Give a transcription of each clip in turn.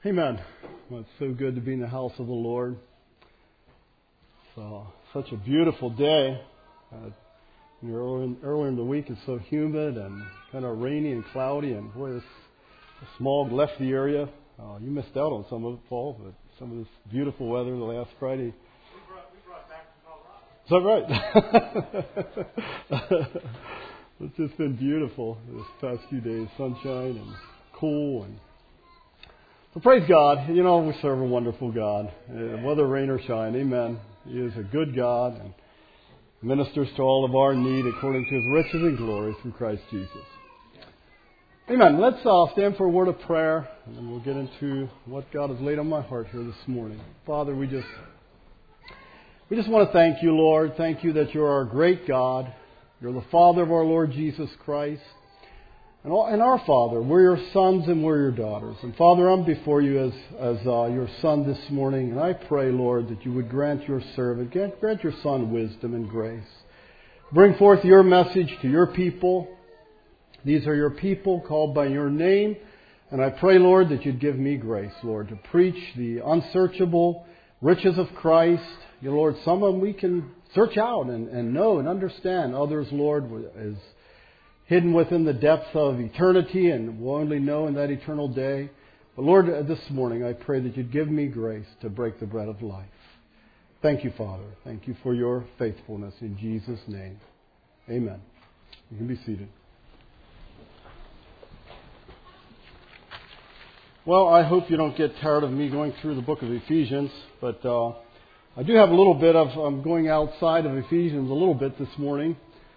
Amen. Well, it's so good to be in the house of the Lord. So, such a beautiful day. Earlier in the week it's so humid and kind of rainy and cloudy, and boy, the smog left the area. You missed out on some of it, Paul, but some of this beautiful weather the last Friday. We brought back from Colorado. Is that right? It's just been beautiful this past few days, sunshine and cool. And so praise God. You know, we serve a wonderful God, whether rain or shine. Amen. He is a good God and ministers to all of our need according to His riches and glory through Christ Jesus. Amen. Let's stand for a word of prayer, and then we'll get into what God has laid on my heart here this morning. Father, we just want to thank you, Lord. Thank you that you're our great God. You're the Father of our Lord Jesus Christ. And our Father, we're your sons and we're your daughters. And Father, I'm before you as your son this morning. And I pray, Lord, that you would grant your servant, grant your son wisdom and grace. Bring forth your message to your people. These are your people called by your name. And I pray, Lord, that you'd give me grace, Lord, to preach the unsearchable riches of Christ. You know, Lord, some of them we can search out and know and understand. Others, Lord, is hidden within the depths of eternity and will only know in that eternal day. But Lord, this morning I pray that you'd give me grace to break the bread of life. Thank you, Father. Thank you for your faithfulness in Jesus' name. Amen. You can be seated. Well, I hope you don't get tired of me going through the book of Ephesians, but I do have a little bit of going outside of Ephesians a little bit this morning.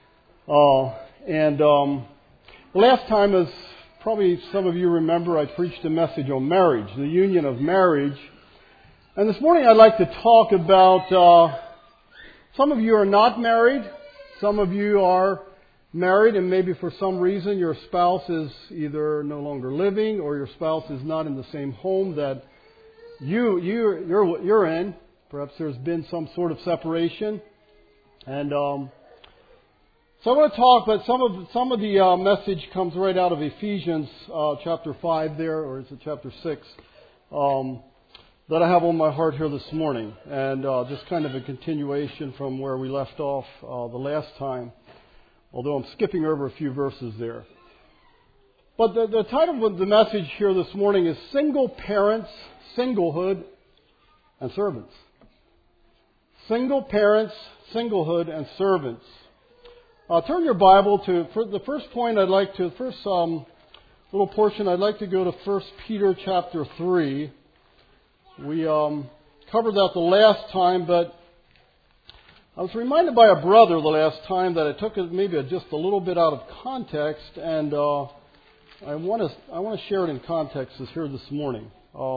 Last time, as probably some of you remember, I preached a message on marriage, the union of marriage. And this morning I'd like to talk about, some of you are not married, some of you are married, and maybe for some reason your spouse is either no longer living or your spouse is not in the same home that you're in. Perhaps there's been some sort of separation. And so I want to talk, but some of the message comes right out of Ephesians chapter 5 there, or is it chapter 6, that I have on my heart here this morning. And just kind of a continuation from where we left off the last time, although I'm skipping over a few verses there. But the title of the message here this morning is Single Parents, Singlehood, and Servants. Single parents, singlehood, and servants. Turn your Bible to, for the first point little portion, I'd like to go to 1 Peter chapter 3. We covered that the last time, but I was reminded by a brother the last time that I took it maybe just a little bit out of context, and I want to share it in context here this morning.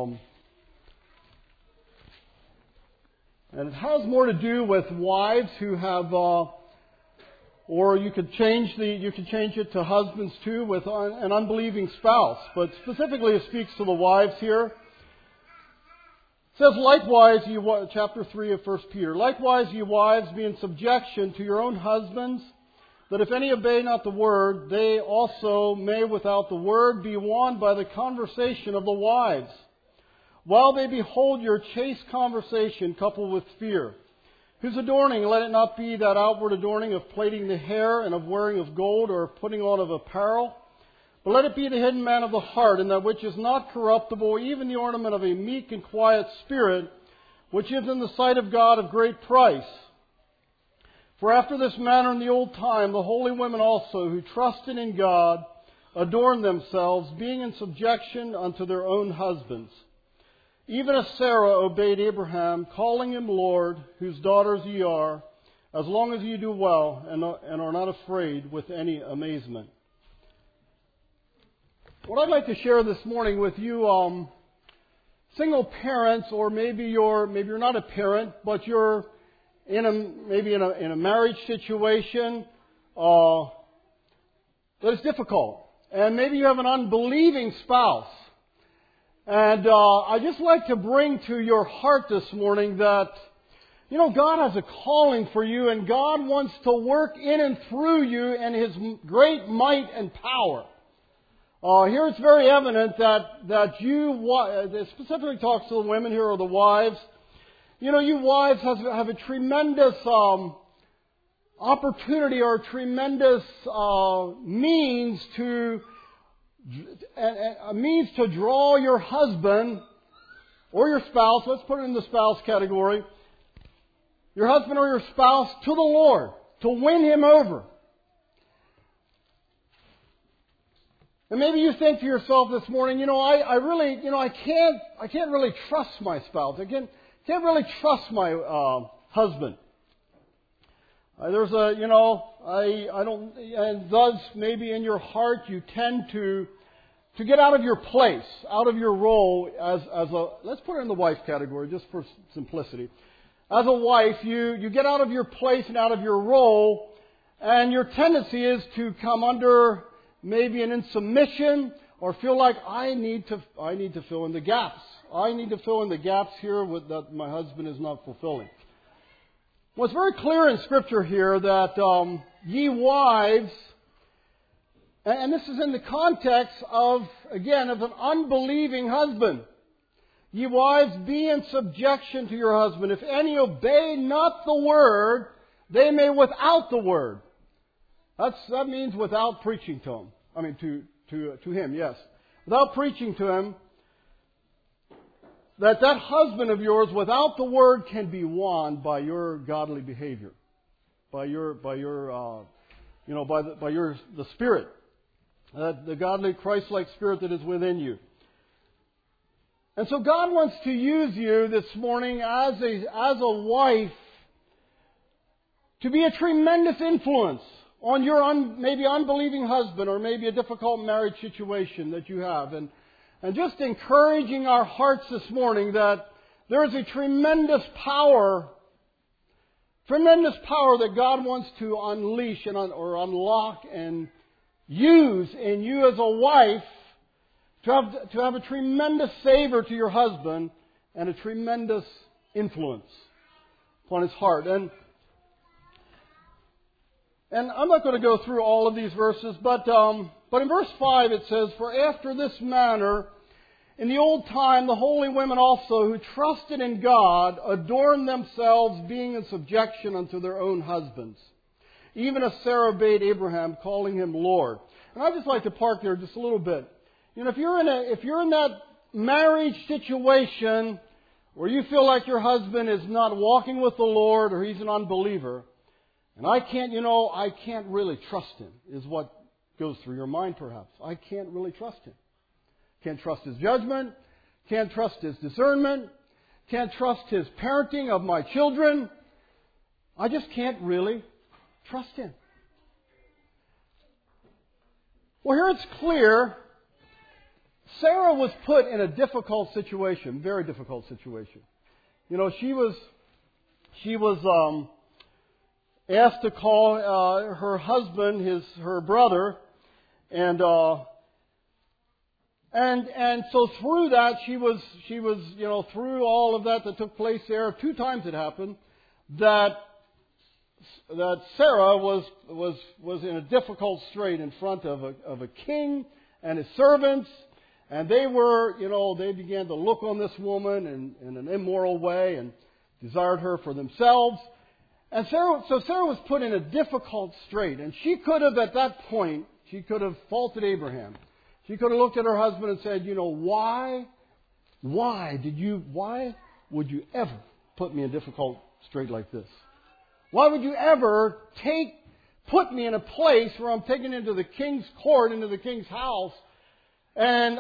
And it has more to do with wives who have, or you could change it to husbands too, with an unbelieving spouse. But specifically, it speaks to the wives here. It says, likewise, chapter 3 of 1 Peter, likewise, ye wives, be in subjection to your own husbands, that if any obey not the word, they also may without the word be won by the conversation of the wives, while they behold your chaste conversation coupled with fear. Whose adorning, let it not be that outward adorning of plaiting the hair and of wearing of gold or of putting on of apparel, but let it be the hidden man of the heart, and that which is not corruptible, even the ornament of a meek and quiet spirit, which is in the sight of God of great price. For after this manner in the old time, the holy women also, who trusted in God, adorned themselves, being in subjection unto their own husbands. Even as Sarah obeyed Abraham, calling him Lord, whose daughters ye are, as long as ye do well and are not afraid with any amazement. What I'd like to share this morning with you, single parents, or maybe you're not a parent, but you're in a marriage situation that is difficult, and maybe you have an unbelieving spouse. And I'd just like to bring to your heart this morning that, you know, God has a calling for you, and God wants to work in and through you in His great might and power. Here it's very evident that it specifically talks to the women here, or the wives. You wives have a tremendous opportunity, or a tremendous means to draw your husband or your spouse. Let's put it in the spouse category. Your husband or your spouse to the Lord, to win him over. And maybe you think to yourself this morning, I can't really trust my spouse. I can't really trust my husband. I don't, and thus maybe in your heart you tend to get out of your place, out of your role as let's put it in the wife category just for simplicity. As a wife, you get out of your place and out of your role, and your tendency is to come under maybe an insubmission, or feel like I need to fill in the gaps. I need to fill in the gaps here that my husband is not fulfilling. Well, it's very clear in Scripture here that ye wives, and this is in the context of an unbelieving husband. Ye wives, be in subjection to your husband. If any obey not the word, they may without the word. That means without preaching to him. I mean, to him, yes. Without preaching to him, that husband of yours, without the word, can be won by your godly behavior, by the Spirit, the godly Christ-like Spirit that is within you. And so God wants to use you this morning as a wife to be a tremendous influence on your maybe unbelieving husband, or maybe a difficult marriage situation that you have. And just encouraging our hearts this morning that there is a tremendous power that God wants to unleash or unlock and use in you as a wife to have a tremendous savor to your husband and a tremendous influence upon his heart. And I'm not going to go through all of these verses, but in verse 5 it says, "For after this manner, in the old time, the holy women also who trusted in God adorned themselves, being in subjection unto their own husbands. Even as Sarah obeyed Abraham, calling him Lord." And I'd just like to park there just a little bit. If you're in that marriage situation where you feel like your husband is not walking with the Lord, or he's an unbeliever, and I can't really trust him, is what goes through your mind perhaps. I can't really trust him. Can't trust his judgment. Can't trust his discernment. Can't trust his parenting of my children. I just can't really trust him. Well, here it's clear Sarah was put in a difficult situation, very difficult situation. She was asked to call her husband, her brother, and so through that she was through all of that took place there. 2 times it happened that Sarah was in a difficult strait in front of a king and his servants. And they began to look on this woman in an immoral way and desired her for themselves. And Sarah was put in a difficult strait. And she could have, at that point, faulted Abraham. She could have looked at her husband and said, why would you ever put me in a difficult strait like this? Why would you ever put me in a place where I'm taken into the king's court, into the king's house, and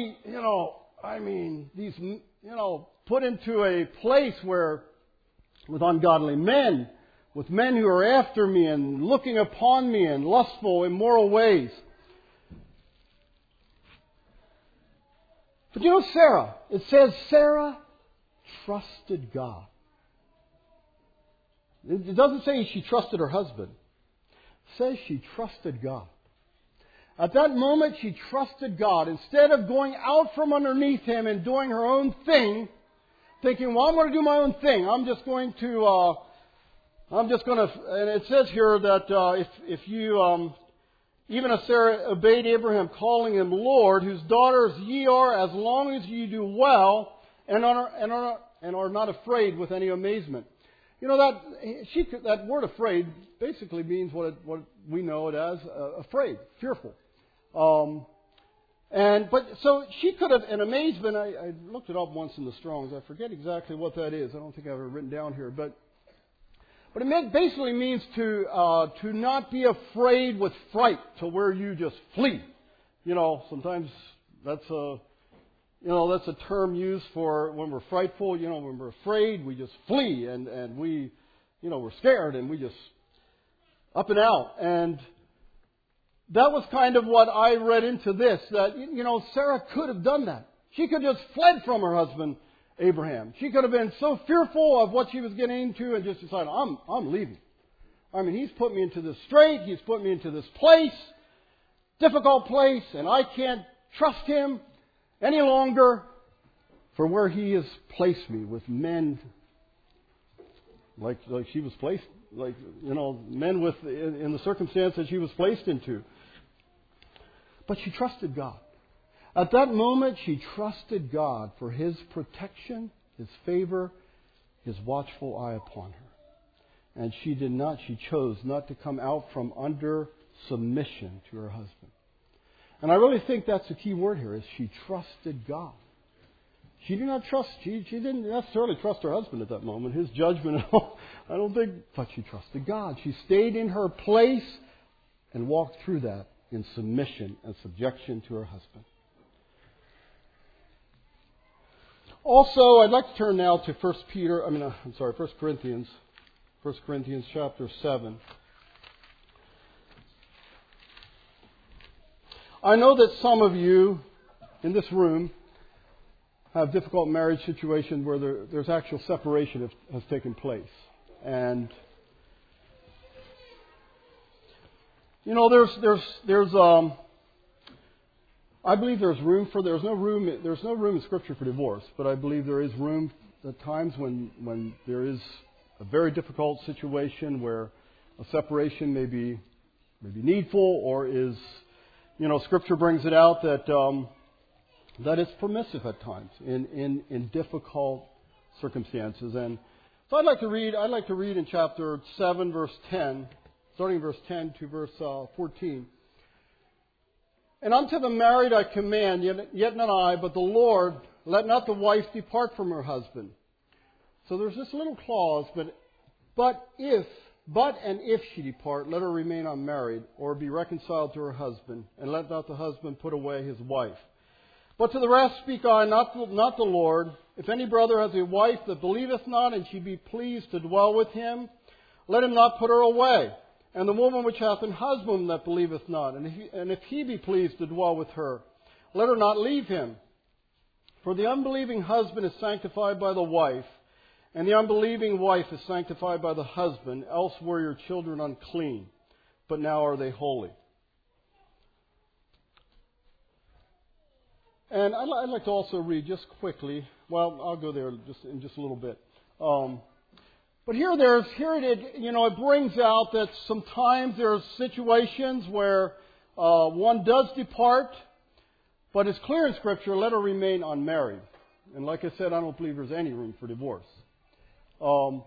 put into a place with ungodly men, with men who are after me and looking upon me in lustful, immoral ways. But Sarah, it says Sarah trusted God. It doesn't say she trusted her husband. It says she trusted God. At that moment, she trusted God. Instead of going out from underneath him and doing her own thing, thinking, well, I'm going to do my own thing. I'm just going to, and it says here that if even as Sarah obeyed Abraham, calling him Lord, whose daughters ye are, as long as ye do well, and are not afraid with any amazement. You know, that word afraid basically means what we know it as, afraid, fearful. So she could have, in amazement, I looked it up once in the Strongs. I forget exactly what that is. I don't think I have it written down here. But it basically means to not be afraid with fright to where you just flee. You know, sometimes that's a term used for when we're frightful. You know, when we're afraid, we just flee and we, you know, we're scared and we just up and out. And that was kind of what I read into this, that, you know, Sarah could have done that. She could have just fled from her husband, Abraham. She could have been so fearful of what she was getting into and just decided, I'm leaving. I mean, he's put me into this strait. He's put me into this place, difficult place, and I can't trust him any longer for where he has placed me with men like she was placed, like, you know, men in the circumstance that she was placed into. But she trusted God. At that moment, she trusted God for His protection, His favor, His watchful eye upon her. And she chose not to come out from under submission to her husband. And I really think that's the key word here, is she trusted God. She didn't necessarily trust her husband at that moment, his judgment and all. I don't think, but she trusted God. She stayed in her place and walked through that in submission and subjection to her husband. Also, I'd like to turn now to 1 Corinthians. 1 Corinthians chapter 7. I know that some of you in this room have difficult marriage situations where there's actual separation has taken place. And you know, I believe there's no room in Scripture for divorce, but I believe there is room at times when there is a very difficult situation where a separation may be needful, or is, you know, Scripture brings it out that it's permissive at times in difficult circumstances. And so I'd like to read in chapter 7, verse 10, starting verse 10 to verse 14. And unto the married I command, yet not I, but the Lord, let not the wife depart from her husband. So there's this little clause, but if she depart, let her remain unmarried, or be reconciled to her husband, and let not the husband put away his wife. But to the rest speak I, not the Lord. If any brother has a wife that believeth not, and she be pleased to dwell with him, let him not put her away. And the woman which hath an husband that believeth not, and if he be pleased to dwell with her, let her not leave him. For the unbelieving husband is sanctified by the wife, and the unbelieving wife is sanctified by the husband. Else were your children unclean, but now are they holy. And I'd like to also read just quickly. Well, I'll go there in just a little bit. But it brings out that sometimes there's situations where one does depart, but it's clear in Scripture, let her remain unmarried. And like I said, I don't believe there's any room for divorce. But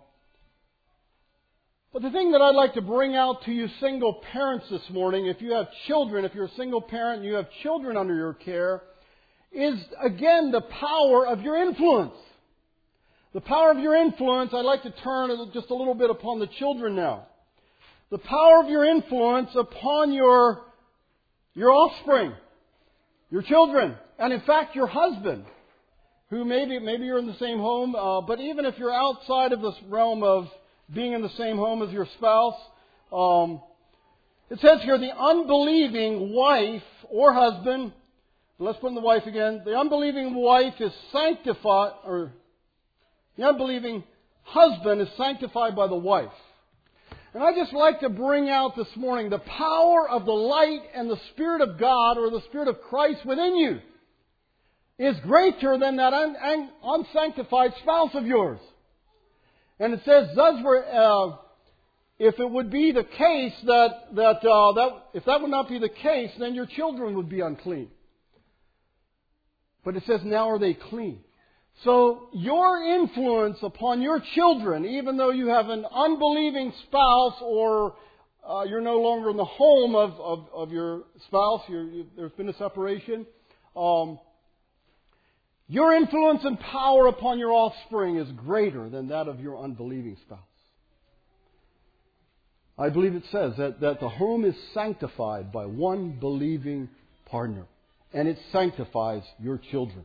the thing that I'd like to bring out to you single parents this morning, if you have children, if you're a single parent and you have children under your care, is again the power of your influence. The power of your influence, I'd like to turn just a little bit upon the children now. The power of your influence upon your offspring, your children, and in fact your husband, who maybe you're in the same home, but even if you're outside of this realm of being in the same home as your spouse, it says here the unbelieving wife or husband, let's put in the wife again, the unbelieving wife is sanctified, or the unbelieving husband is sanctified by the wife. And I'd just like to bring out this morning the power of the light and the Spirit of God, or the Spirit of Christ within you, is greater than that unsanctified spouse of yours. And it says, if it would be the case that if that would not be the case, then your children would be unclean. But it says, now are they clean? So your influence upon your children, even though you have an unbelieving spouse or you're no longer in the home of your spouse, there's been a separation, your influence and power upon your offspring is greater than that of your unbelieving spouse. I believe it says that the home is sanctified by one believing partner. And it sanctifies your children.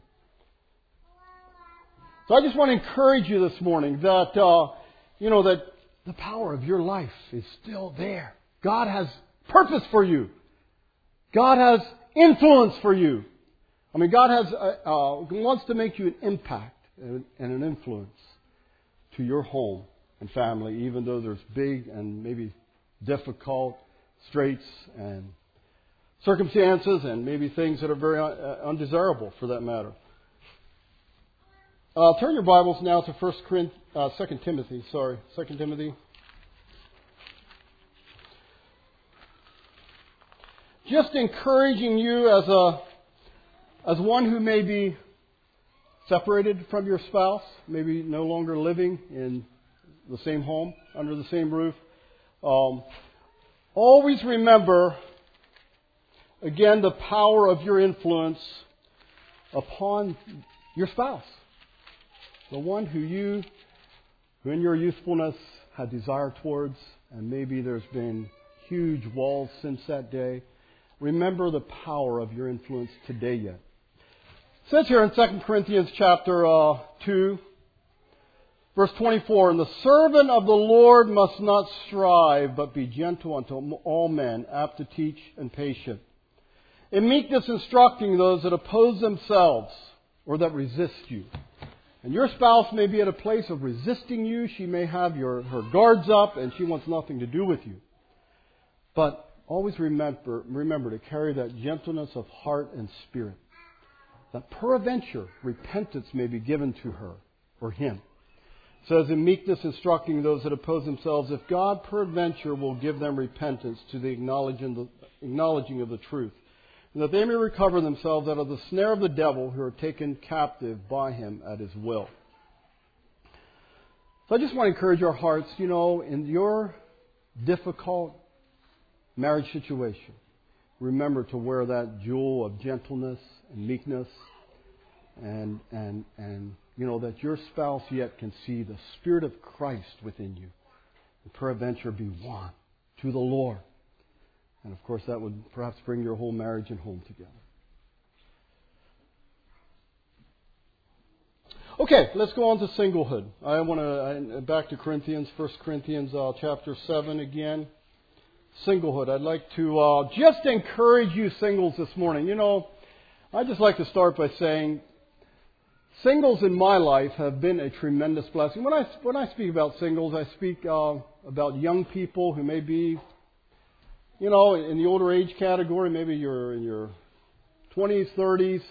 So I just want to encourage you this morning that, that the power of your life is still there. God has purpose for you. God has influence for you. I mean, God wants to make you an impact and an influence to your home and family, even though there's big and maybe difficult straits and circumstances and maybe things that are very undesirable for that matter. Turn your Bibles now to 2 Timothy. 2 Timothy. Just encouraging you as one who may be separated from your spouse, maybe no longer living in the same home, under the same roof. Always remember, again, the power of your influence upon your spouse. The one who in your youthfulness had desire towards, and maybe there's been huge walls since that day. Remember the power of your influence today yet. It says here in 2 Corinthians chapter 2, verse 24, "And the servant of the Lord must not strive, but be gentle unto all men, apt to teach and patient. In meekness instructing those that oppose themselves or that resist you." And your spouse may be at a place of resisting you. She may have her guards up and she wants nothing to do with you. But always remember to carry that gentleness of heart and spirit, that peradventure repentance may be given to her or him. It says, in meekness instructing those that oppose themselves, if God peradventure will give them repentance to the acknowledging of the truth, and that they may recover themselves out of the snare of the devil, who are taken captive by him at his will. So I just want to encourage our hearts, in your difficult marriage situation, remember to wear that jewel of gentleness and meekness, and that your spouse yet can see the Spirit of Christ within you, and peradventure be won to the Lord. And of course, that would perhaps bring your whole marriage and home together. Okay, let's go on to singlehood. I want to back to Corinthians, 1 Corinthians chapter 7 again. Singlehood. I'd like to just encourage you singles this morning. I'd just like to start by saying, singles in my life have been a tremendous blessing. When I speak about singles, I speak about young people who may be, in the older age category. Maybe you're in your 20s, 30s,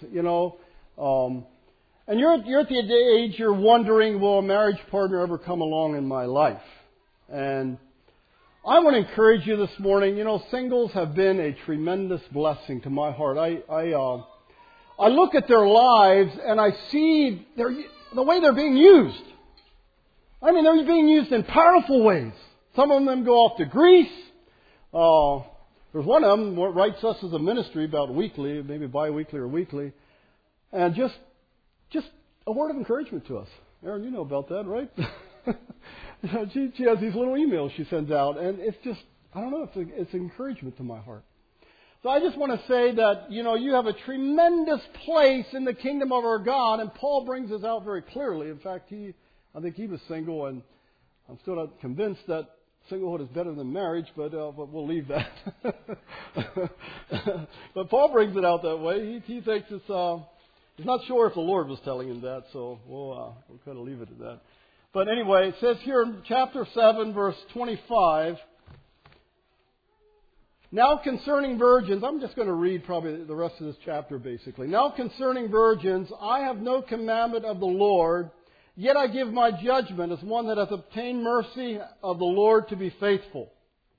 and you're at the age you're wondering, will a marriage partner ever come along in my life? And I want to encourage you this morning. Singles have been a tremendous blessing to my heart. I look at their lives and I see the way they're being used. I mean, they're being used in powerful ways. Some of them go off to Greece. There's one of them that writes us as a ministry about weekly, maybe bi-weekly or weekly, and just a word of encouragement to us. Aaron, you know about that, right? She has these little emails she sends out, and it's just, I don't know, it's encouragement to my heart. So I just want to say that, you have a tremendous place in the kingdom of our God, and Paul brings this out very clearly. In fact, I think he was single, and I'm still not convinced that singlehood is better than marriage, but we'll leave that. But Paul brings it out that way. He thinks he's not sure if the Lord was telling him that, so we'll kind of leave it at that. But anyway, it says here in chapter 7, verse 25, "Now concerning virgins," I'm just going to read probably the rest of this chapter basically. "Now concerning virgins, I have no commandment of the Lord, Yet I give my judgment as one that hath obtained mercy of the Lord to be faithful.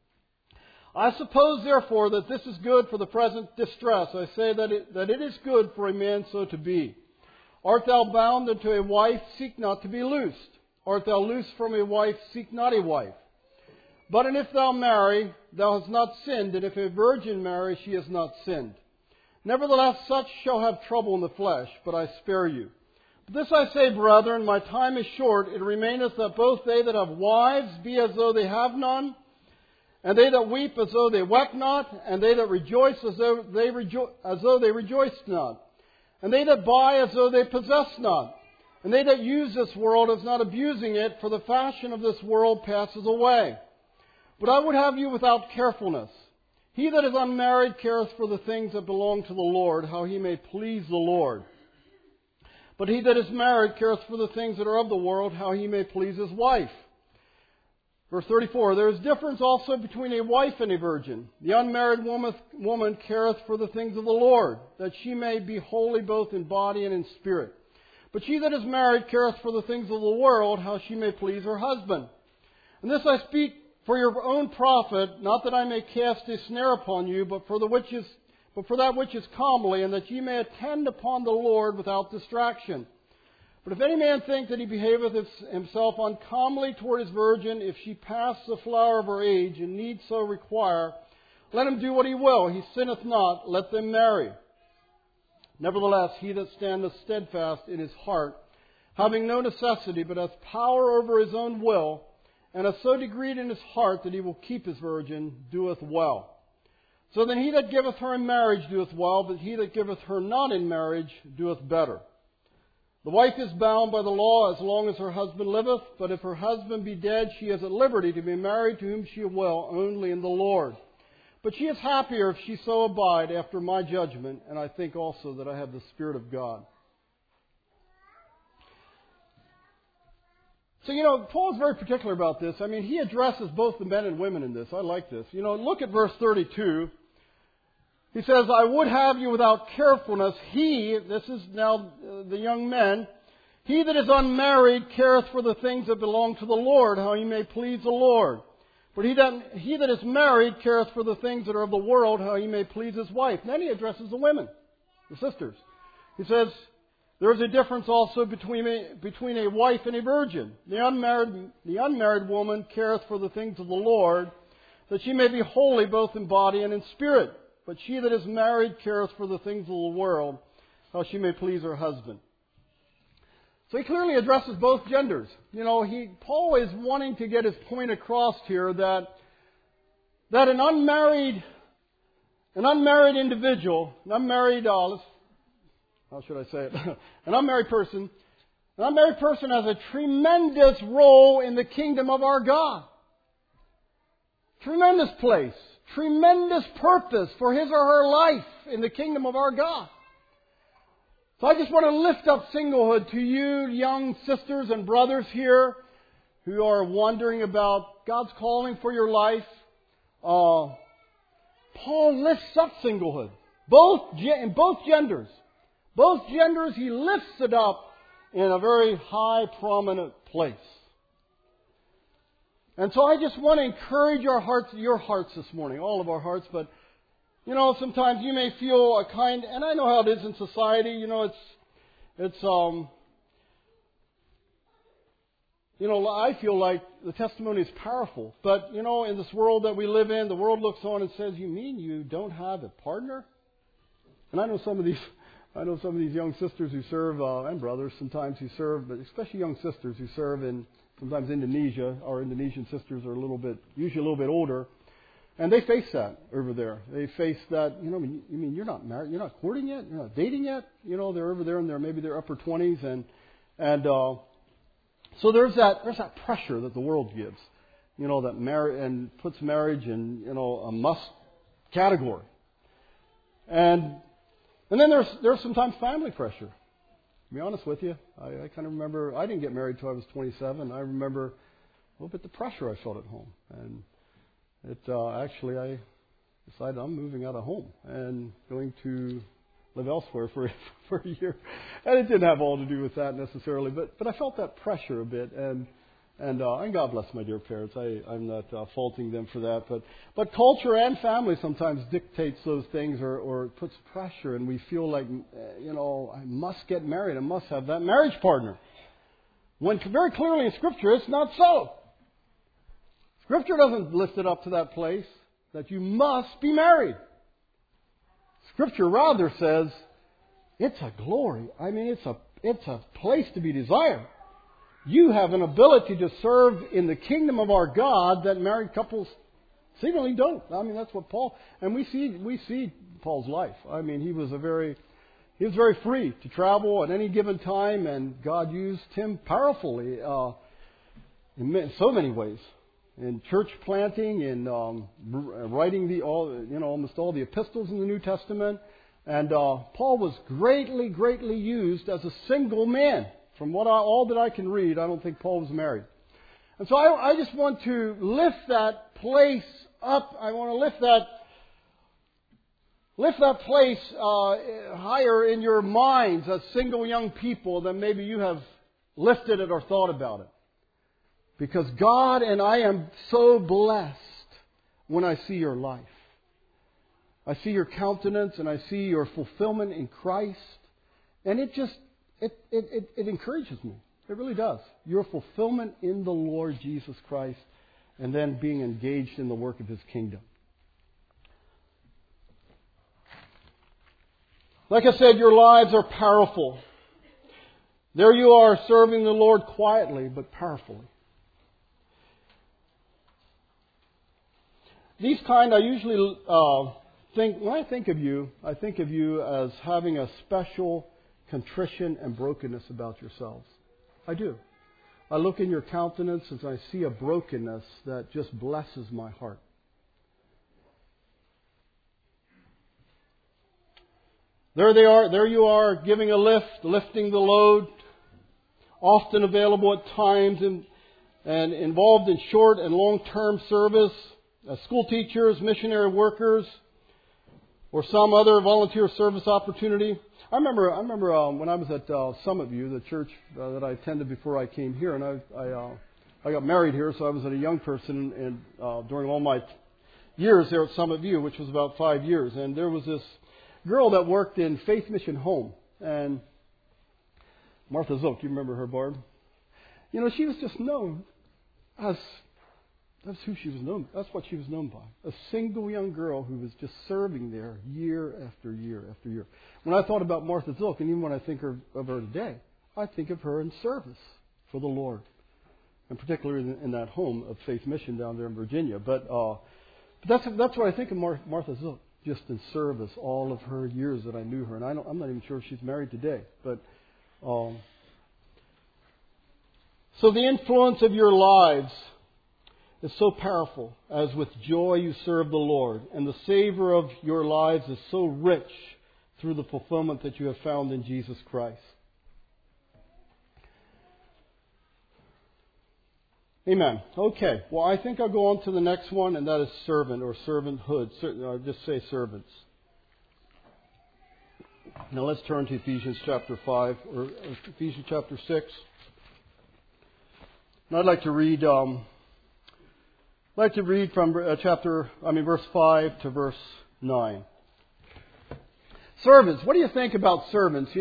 I suppose, therefore, that this is good for the present distress. I say that it is good for a man so to be. Art thou bound unto a wife? Seek not to be loosed. Art thou loosed from a wife? Seek not a wife. But and if thou marry, thou hast not sinned, and if a virgin marry, she has not sinned. Nevertheless, such shall have trouble in the flesh, but I spare you. But this I say, brethren, my time is short. It remaineth that both they that have wives be as though they have none, and they that weep as though they wept not, and they that rejoice as though they rejoiced not, and they that buy as though they possessed not, and they that use this world as not abusing it, for the fashion of this world passes away. But I would have you without carefulness. He that is unmarried careth for the things that belong to the Lord, how he may please the Lord. But he that is married careth for the things that are of the world, how he may please his wife. Verse 34, there is difference also between a wife and a virgin. The unmarried woman careth for the things of the Lord, that she may be holy both in body and in spirit. But she that is married careth for the things of the world, how she may please her husband. And this I speak for your own profit, not that I may cast a snare upon you, but for that which is comely, and that ye may attend upon the Lord without distraction. But if any man think that he behaveth himself uncomely toward his virgin, if she pass the flower of her age, and need so require, let him do what he will. He sinneth not, let them marry. Nevertheless, he that standeth steadfast in his heart, having no necessity, but hath power over his own will, and hath so decreed in his heart that he will keep his virgin, doeth well. So then he that giveth her in marriage doeth well, but he that giveth her not in marriage doeth better. The wife is bound by the law as long as her husband liveth, but if her husband be dead, she is at liberty to be married to whom she will, only in the Lord. But she is happier if she so abide after my judgment, and I think also that I have the Spirit of God. So, Paul is very particular about this. I mean, he addresses both the men and women in this. I like this. Look at verse 32. He says, I would have you without carefulness. He, this is now the young men, he that is unmarried careth for the things that belong to the Lord, how he may please the Lord. But he that is married careth for the things that are of the world, how he may please his wife. And then he addresses the women, the sisters. He says, there is a difference also between a wife and a virgin. The unmarried woman careth for the things of the Lord, that she may be holy both in body and in spirit. But she that is married careth for the things of the world, how she may please her husband. So he clearly addresses both genders. Paul is wanting to get his point across here that an unmarried individual, how should I say it? An unmarried person has a tremendous role in the kingdom of our God. Tremendous place. Tremendous purpose for his or her life in the kingdom of our God. So I just want to lift up singlehood to you, young sisters and brothers here who are wondering about God's calling for your life. Paul lifts up singlehood. In both genders. Both genders, he lifts it up in a very high, prominent place. And so I just want to encourage your hearts this morning, all of our hearts. But, sometimes you may feel and I know how it is in society, I feel like the testimony is powerful. But, in this world that we live in, the world looks on and says, you mean you don't have a partner? And I know some of these young sisters who serve, and brothers sometimes who serve, but especially young sisters who serve in sometimes Indonesia. Our Indonesian sisters are usually a little bit older, and they face that over there. They face that, you mean you're not married, you're not courting yet, you're not dating yet. They're over there in maybe their upper 20s, and so there's that pressure that the world gives, that puts marriage in a must category, and then there's sometimes family pressure. To be honest with you, I kind of remember, I didn't get married till I was 27. I remember a little bit the pressure I felt at home. And I decided I'm moving out of home and going to live elsewhere for a year. And it didn't have all to do with that necessarily, but I felt that pressure a bit, and God bless my dear parents. I'm not faulting them for that, but culture and family sometimes dictates those things or puts pressure, and we feel like, I must get married, I must have that marriage partner. When very clearly in Scripture it's not so. Scripture doesn't lift it up to that place that you must be married. Scripture rather says it's a glory. I mean, it's a place to be desired. You have an ability to serve in the kingdom of our God that married couples seemingly don't. I mean, that's what Paul, and we see Paul's life. I mean, he was very free to travel at any given time, and God used him powerfully in so many ways. In church planting, in writing almost all the epistles in the New Testament. And Paul was greatly used as a single man. From all that I can read, I don't think Paul was married. And so I just want to lift that place up. I want to lift that place higher in your minds as single young people than maybe you have lifted it or thought about it. Because God and I am so blessed when I see your life. I see your countenance and I see your fulfillment in Christ. And it encourages me. It really does. Your fulfillment in the Lord Jesus Christ and then being engaged in the work of His kingdom. Like I said, your lives are powerful. There you are serving the Lord quietly but powerfully. These kind, I usually when I think of you as having a special contrition and brokenness about yourselves. I do. I look in your countenance and I see a brokenness that just blesses my heart. There you are, giving a lift, lifting the load, often available at times and involved in short and long-term service. As school teachers, missionary workers, or some other volunteer service opportunity. I remember when I was at Summit View, the church that I attended before I came here, and I got married here, so I was a young person and during all my years there at Summit View, which was about 5 years. And there was this girl that worked in Faith Mission Home, and Martha Zook, you remember her, Barb? She was just known as... That's who she was known. That's what she was known by. A single young girl who was just serving there year after year after year. When I thought about Martha Zook, and even when I think of her today, I think of her in service for the Lord, and particularly in that home of Faith Mission down there in Virginia. But that's what I think of Martha Zook, just in service all of her years that I knew her. And I'm not even sure if she's married today. But so the influence of your lives is so powerful as with joy you serve the Lord. And the savor of your lives is so rich through the fulfillment that you have found in Jesus Christ. Amen. Okay. Well, I think I'll go on to the next one, and that is servant or servanthood. I'll just say servants. Now let's turn to Ephesians chapter 5 or Ephesians chapter 6. And I'd like to read from verse 5 to verse 9. Servants. What do you think about servants?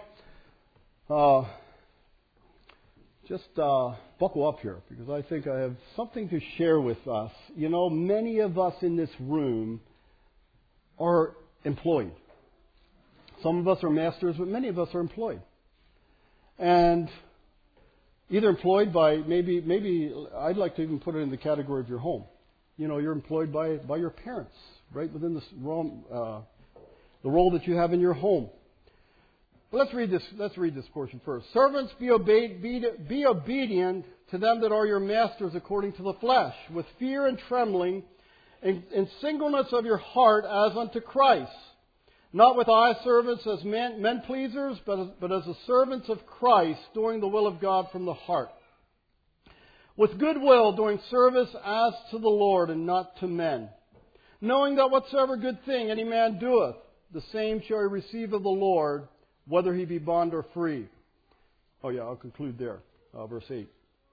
Buckle up here, because I think I have something to share with us. Many of us in this room are employed. Some of us are masters, but many of us are employed. And either employed by, maybe I'd like to even put it in the category of your home. You're employed by your parents, right within the role that you have in your home. But let's read this portion first. Servants, be obedient to them that are your masters according to the flesh, with fear and trembling, in singleness of your heart as unto Christ. Not with eye service as men pleasers, but as the servants of Christ, doing the will of God from the heart. With good will, doing service as to the Lord and not to men. Knowing that whatsoever good thing any man doeth, the same shall he receive of the Lord, whether he be bond or free. Oh yeah, I'll conclude there. Verse 8.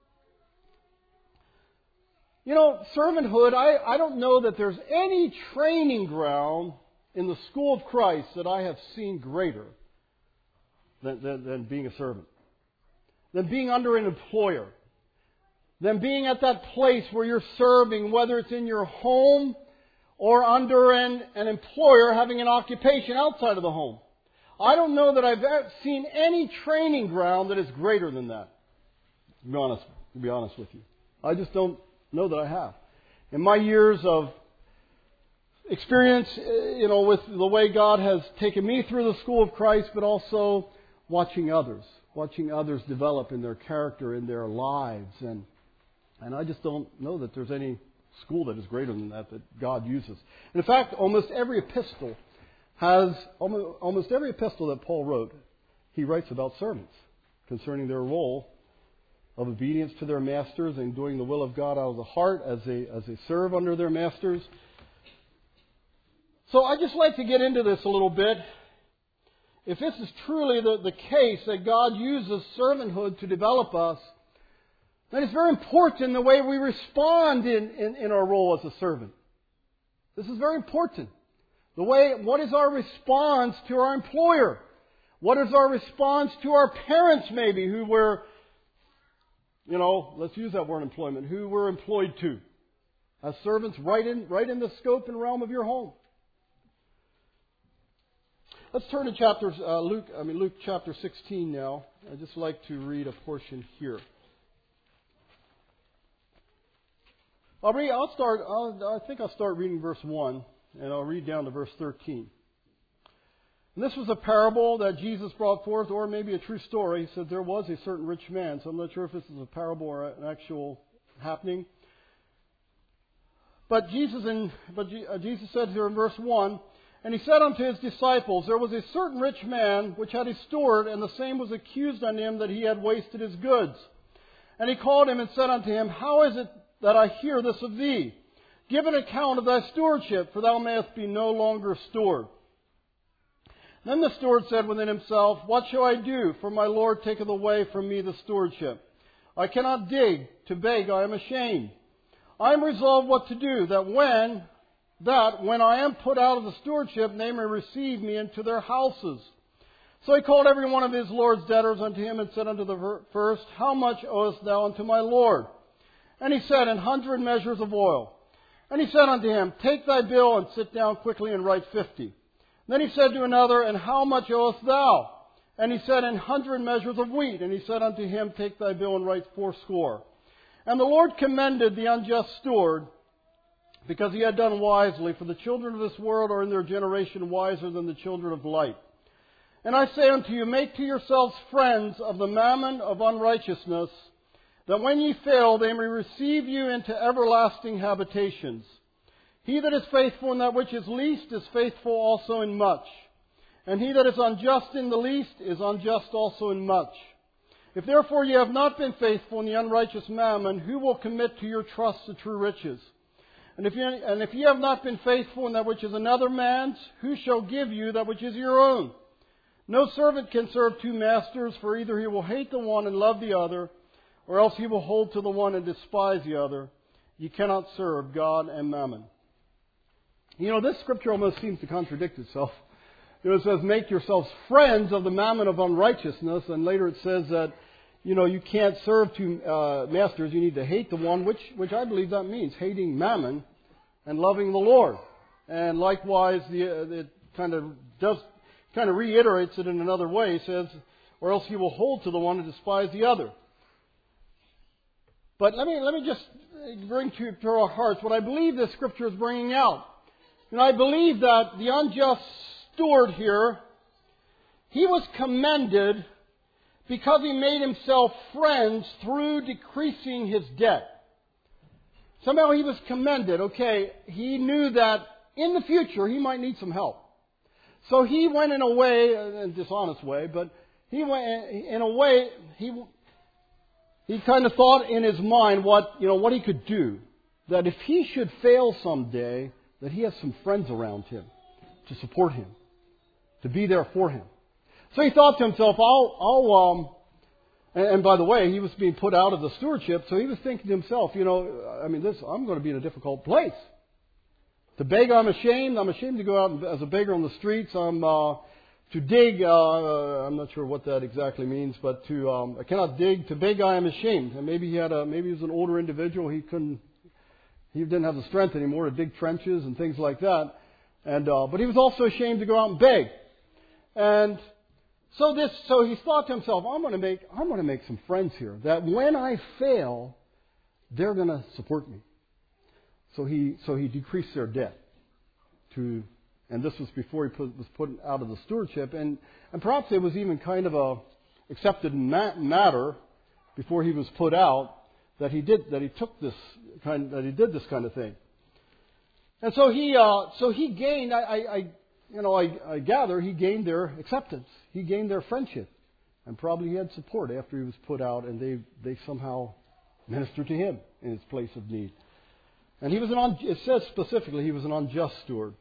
You know, servanthood, I don't know that there's any training ground in the school of Christ that I have seen greater than being a servant, than being under an employer, than being at that place where you're serving, whether it's in your home or under an employer having an occupation outside of the home. I don't know that I've seen any training ground that is greater to that. To be honest with you. I just don't know that I have. In my years of experience, with the way God has taken me through the school of Christ, but also watching others develop in their character, in their lives. And I just don't know that there's any school that is greater than that God uses. And in fact, almost every epistle that Paul wrote, he writes about servants concerning their role of obedience to their masters and doing the will of God out of the heart as they serve under their masters. So I just like to get into this a little bit. If this is truly the case that God uses servanthood to develop us, then it's very important the way we respond in our role as a servant. This is very important. What is our response to our employer? What is our response to our parents maybe who were, let's use that word employment, who we're employed to as servants right in the scope and realm of your home. Let's turn to Luke chapter 16 now. I'd just like to read a portion here. I think I'll start reading verse 1, and I'll read down to verse 13. And this was a parable that Jesus brought forth, or maybe a true story. He said there was a certain rich man. So I'm not sure if this is a parable or an actual happening. But Jesus said here in verse 1, and he said unto his disciples, there was a certain rich man which had a steward, and the same was accused on him that he had wasted his goods. And he called him and said unto him, how is it that I hear this of thee? Give an account of thy stewardship, for thou mayest be no longer steward. Then the steward said within himself, what shall I do? For my Lord taketh away from me the stewardship. I cannot dig, to beg I am ashamed. I am resolved what to do, that when I am put out of the stewardship, they may receive me into their houses. So he called every one of his Lord's debtors unto him, and said unto the first, how much owest thou unto my Lord? And he said, 100 measures of oil. And he said unto him, take thy bill, and sit down quickly, and write 50. Then he said to another, and how much owest thou? And he said, 100 measures of wheat. And he said unto him, take thy bill, and write 80. And the Lord commended the unjust steward, because he had done wisely. For the children of this world are in their generation wiser than the children of light. And I say unto you, make to yourselves friends of the mammon of unrighteousness, that when ye fail, they may receive you into everlasting habitations. He that is faithful in that which is least is faithful also in much. And he that is unjust in the least is unjust also in much. If therefore ye have not been faithful in the unrighteous mammon, who will commit to your trust the true riches? And if ye have not been faithful in that which is another man's, who shall give you that which is your own? No servant can serve two masters, for either he will hate the one and love the other, or else he will hold to the one and despise the other. You cannot serve God and mammon. This scripture almost seems to contradict itself. It says, make yourselves friends of the mammon of unrighteousness, and later it says that, you can't serve two masters. You need to hate the one, which I believe that means hating mammon and loving the Lord. And likewise, it kind of reiterates it in another way. It says, or else he will hold to the one and despise the other. But let me just bring to our hearts what I believe this scripture is bringing out. And I believe that the unjust steward here, he was commended because he made himself friends through decreasing his debt. Somehow he was commended. Okay, he knew that in the future he might need some help. So he went in a way, a dishonest way, but he went in a way, he kind of thought in his mind what he could do. That if he should fail someday, that he has some friends around him to support him. to be there for him. So he thought to himself, and by the way, he was being put out of the stewardship, so he was thinking to himself, I'm going to be in a difficult place. To beg, I'm ashamed. I'm ashamed to go out as a beggar on the streets. To dig, I'm not sure what that exactly means, but I cannot dig. To beg, I am ashamed. And maybe he was an older individual. He didn't have the strength anymore to dig trenches and things like that. But he was also ashamed to go out and beg. And so he thought to himself, I'm going to make some friends here, that when I fail, they're going to support me. So he decreased their debt and this was before he was put out of the stewardship, and perhaps it was even kind of a accepted matter before he was put out that he did this kind of thing. And so he gained. I gather he gained their acceptance. He gained their friendship, and probably he had support after he was put out, and they somehow ministered to him in his place of need. And it says specifically he was an unjust steward.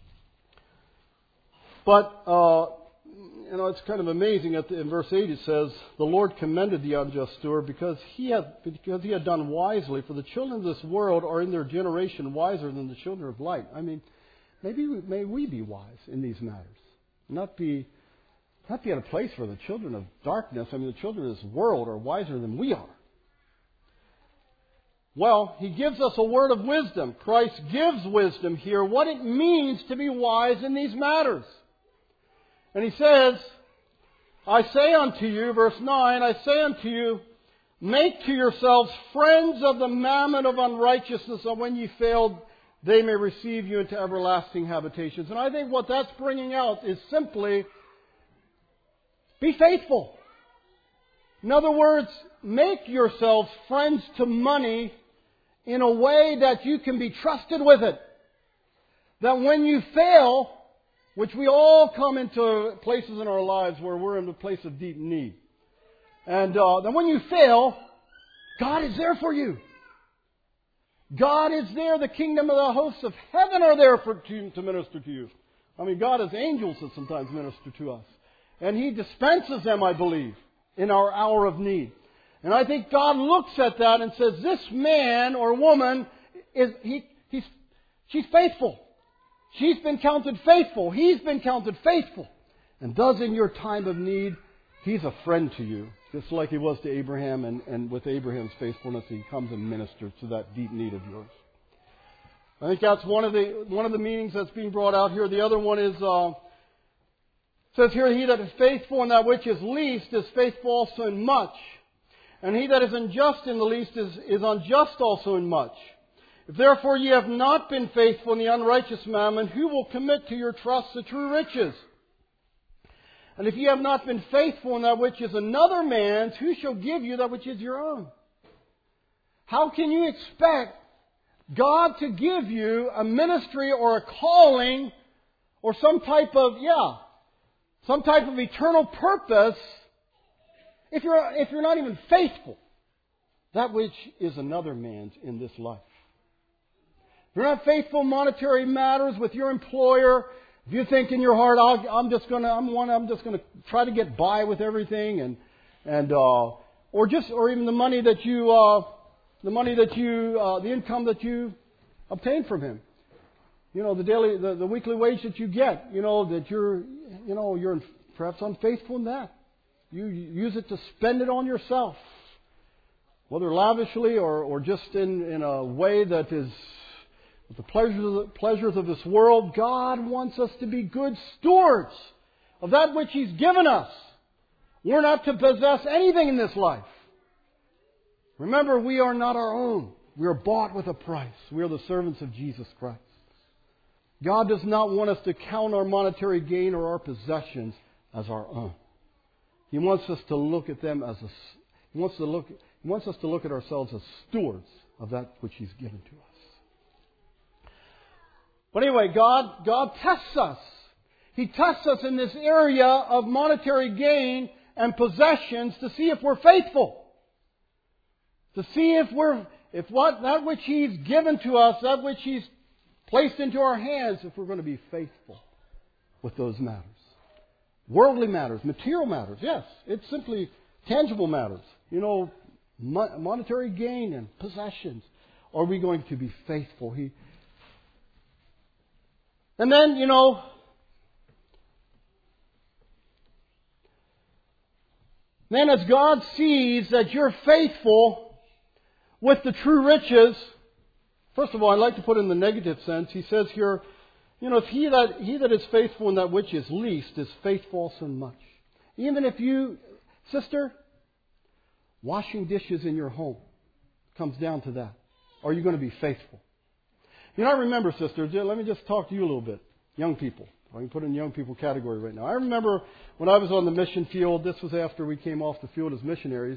But it's kind of amazing. In verse 8 it says, "The Lord commended the unjust steward because he had done wisely. For the children of this world are in their generation wiser than the children of light." I mean, may we be wise in these matters, not be at a place where the children of darkness, the children of this world, are wiser than we are. Well, he gives us a word of wisdom. Christ gives wisdom here, what it means to be wise in these matters. And he says, I say unto you, verse 9, I say unto you, make to yourselves friends of the mammon of unrighteousness, and when ye fail, they may receive you into everlasting habitations. And I think what that's bringing out is simply, be faithful. In other words, make yourselves friends to money in a way that you can be trusted with it. That when you fail, which we all come into places in our lives where we're in a place of deep need. And then when you fail, God is there for you. God is there. The kingdom of the hosts of heaven are there to minister to you. God has angels that sometimes minister to us. And He dispenses them, I believe, in our hour of need. And I think God looks at that and says, this man or woman, she's faithful. She's been counted faithful. He's been counted faithful. And thus in your time of need, he's a friend to you. Just like he was to Abraham, and with Abraham's faithfulness, he comes and ministers to that deep need of yours. I think that's one of the meanings that's being brought out here. The other one is, says here, he that is faithful in that which is least is faithful also in much. And he that is unjust in the least is unjust also in much. If therefore ye have not been faithful in the unrighteous mammon, who will commit to your trust the true riches? And if ye have not been faithful in that which is another man's, who shall give you that which is your own? How can you expect God to give you a ministry or a calling or some type of eternal purpose if you're not even faithful that which is another man's in this life? If you're not faithful in monetary matters with your employer, if you think in your heart, I'm just going to try to get by with everything, or even the money that the income that you obtain from him, the weekly wage that you get, that you're perhaps unfaithful in that. You use it to spend it on yourself, whether lavishly or just in a way that is with the pleasures of this world. God wants us to be good stewards of that which He's given us. We're not to possess anything in this life. Remember, we are not our own. We are bought with a price. We are the servants of Jesus Christ. God does not want us to count our monetary gain or our possessions as our own. He wants us to look at them He wants us to look at ourselves as stewards of that which He's given to us. But anyway, God tests us. He tests us in this area of monetary gain and possessions to see if we're faithful. To see that which He's given to us, that which He's placed into our hands, if we're going to be faithful with those matters. Worldly matters, material matters, yes. It's simply tangible matters. Monetary gain and possessions. Are we going to be faithful? And then, then as God sees that you're faithful with the true riches, first of all, I'd like to put it in the negative sense. He says here, if he that is faithful in that which is least is faithful also in much. Even if you, sister, washing dishes in your home comes down to that. Are you going to be faithful? I remember, sisters, let me just talk to you a little bit. Young people. I can put in young people category right now. I remember when I was on the mission field, this was after we came off the field as missionaries,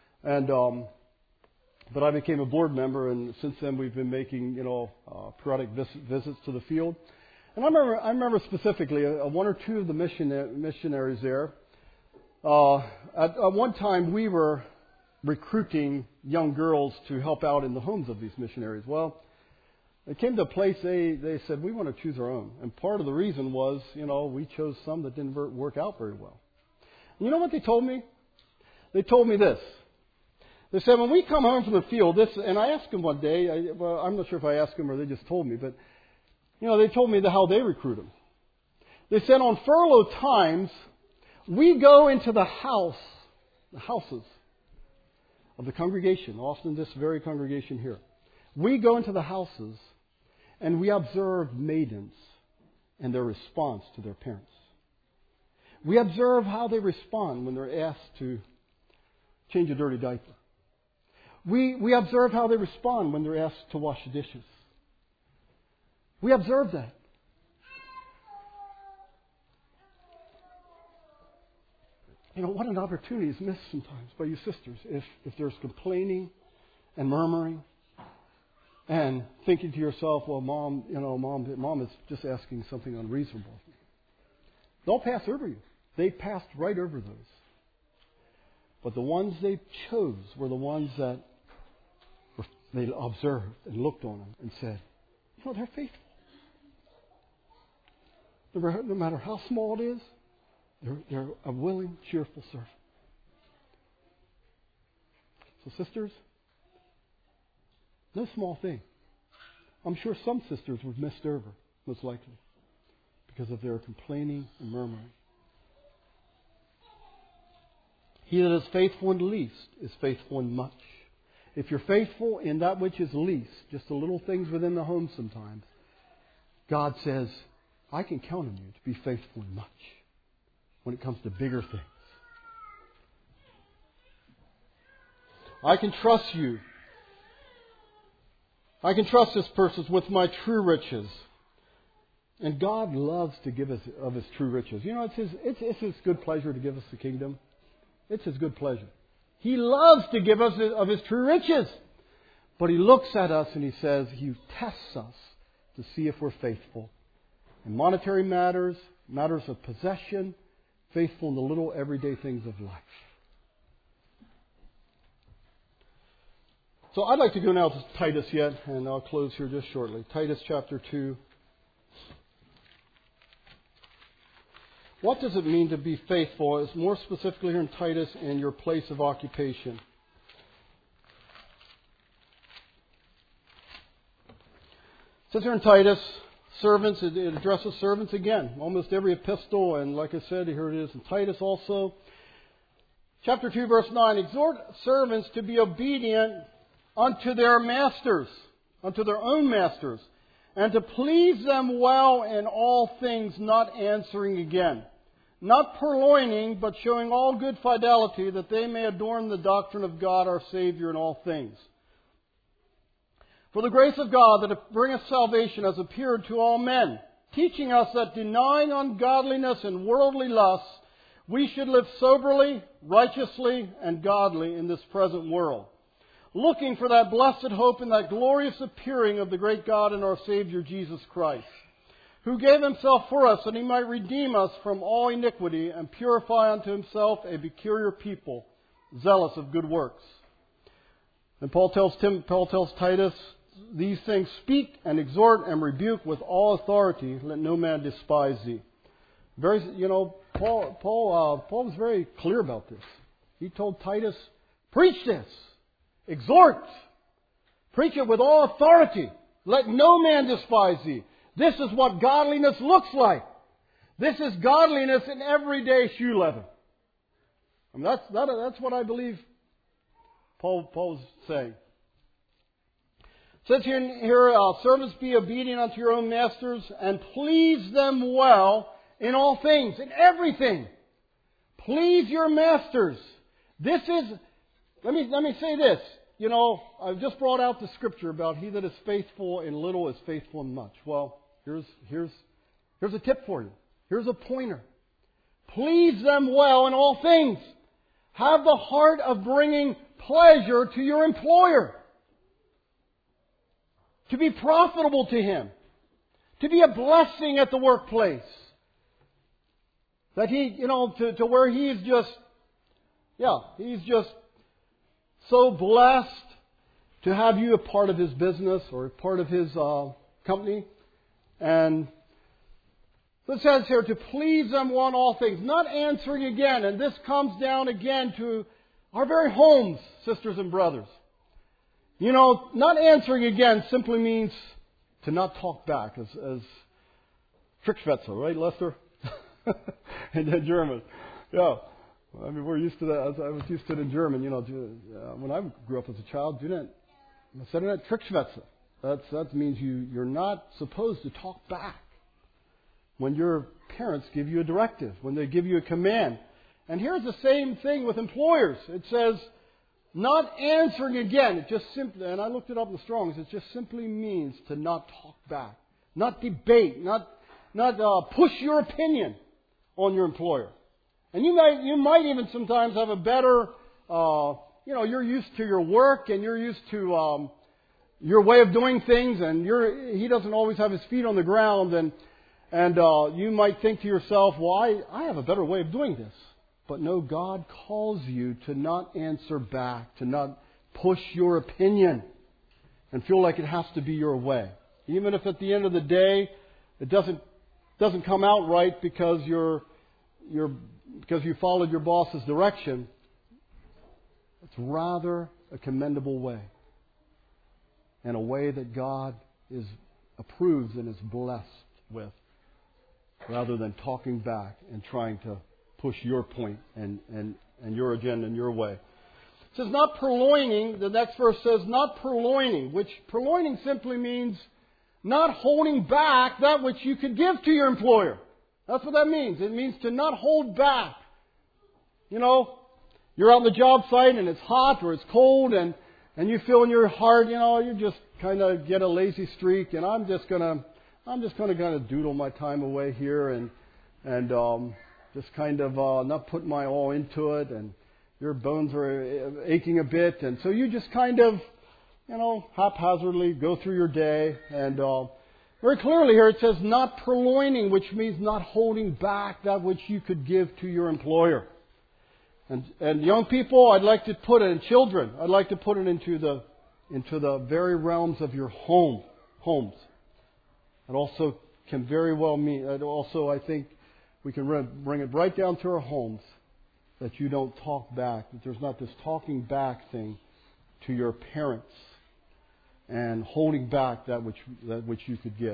but I became a board member, and since then we've been making, periodic visits to the field. And I remember specifically one or two of the missionaries there. At one time we were recruiting young girls to help out in the homes of these missionaries. Well, it came to a place they said, we want to choose our own. And part of the reason was, we chose some that didn't work out very well. And you know what they told me? They told me this. They said, when we come home from the field, and I asked them one day, I'm not sure if I asked them or they just told me, but, they told me how they recruit them. They said on furlough times, we go into the houses of the congregation, often this very congregation here. We go into the houses and we observe maidens and their response to their parents. We observe how they respond when they're asked to change a dirty diaper. We observe how they respond when they're asked to wash the dishes. We observe that. What an opportunity is missed sometimes by you sisters if there's complaining and murmuring and thinking to yourself, well, mom is just asking something unreasonable. They'll pass over you. They passed right over those. But the ones they chose were the ones that they observed and looked on them and said, they're faithful. No matter how small it is, they're a willing, cheerful servant. So sisters, no small thing. I'm sure some sisters were missed over, most likely, because of their complaining and murmuring. He that is faithful in the least is faithful in much. If you're faithful in that which is least, just the little things within the home sometimes, God says, I can count on you to be faithful in much when it comes to bigger things. I can trust you. I can trust this person with my true riches. And God loves to give us of His true riches. It's His good pleasure to give us the kingdom. It's His good pleasure. He loves to give us of His true riches. But He looks at us and He says, He tests us to see if we're faithful. In monetary matters, matters of possession, faithful in the little everyday things of life. So I'd like to go now to Titus yet, and I'll close here just shortly. Titus chapter 2. What does it mean to be faithful? It's more specifically here in Titus in your place of occupation. It says here in Titus, servants, it addresses servants again. Almost every epistle, and like I said, here it is in Titus also. Chapter 2, verse 9, exhort servants to be obedient unto their masters, unto their own masters, and to please them well in all things, not answering again, not purloining, but showing all good fidelity, that they may adorn the doctrine of God our Savior in all things. For the grace of God that bringeth salvation has appeared to all men, teaching us that denying ungodliness and worldly lusts, we should live soberly, righteously, and godly in this present world, looking for that blessed hope and that glorious appearing of the great God and our Savior Jesus Christ, who gave Himself for us that He might redeem us from all iniquity and purify unto Himself a peculiar people, zealous of good works. And Paul tells Titus, these things speak and exhort and rebuke with all authority, let no man despise thee. Very, Paul was very clear about this. He told Titus, preach this, exhort, preach it with all authority. Let no man despise thee. This is what godliness looks like. This is godliness in everyday shoe leather. I mean, that's what I believe Paul's saying. It says here, servants, be obedient unto your own masters and please them well in all things, in everything. Please your masters. This is, let me say this. I've just brought out the scripture about he that is faithful in little is faithful in much. Well, here's a tip for you. Here's a pointer. Please them well in all things. Have the heart of bringing pleasure to your employer. To be profitable to him. To be a blessing at the workplace. That he, to where he's just so blessed to have you a part of his business or a part of his company. And it says here, to please them one all things. Not answering again. And this comes down again to our very homes, sisters and brothers. Not answering again simply means to not talk back, as Trickschwätze, right, Lester? In German. Yeah. I mean, we're used to that. I was used to it in German. When I grew up as a child, Trickschwätze. That means you're not supposed to talk back when your parents give you a directive, when they give you a command. And here's the same thing with employers. It says, not answering again. It just simply, and I looked it up in the Strong's, it just simply means to not talk back, not debate, not push your opinion on your employer. And you might even sometimes have a better, you're used to your work and you're used to your way of doing things, and he doesn't always have his feet on the ground, and you might think to yourself, well, I have a better way of doing this. But no, God calls you to not answer back, to not push your opinion and feel like it has to be your way. Even if at the end of the day it doesn't come out right because because you followed your boss's direction, it's rather a commendable way. And a way that God approves and is blessed with, rather than talking back and trying to push your point and your agenda and your way. It says not purloining. The next verse says not purloining, which purloining simply means not holding back that which you could give to your employer. That's what that means. It means to not hold back. You're out on the job site and it's hot or it's cold and you feel in your heart, you just kind of get a lazy streak, and I'm just gonna kind of doodle my time away here and just kind of not put my all into it, and your bones are aching a bit, and so you just kind of, haphazardly go through your day. And very clearly here it says not purloining, which means not holding back that which you could give to your employer. And young people, I'd like to put it, and children, I'd like to put it into the very realms of your homes. It also can very well mean, I think we can bring it right down to our homes, that you don't talk back, that there's not this talking back thing to your parents and holding back that which you could give.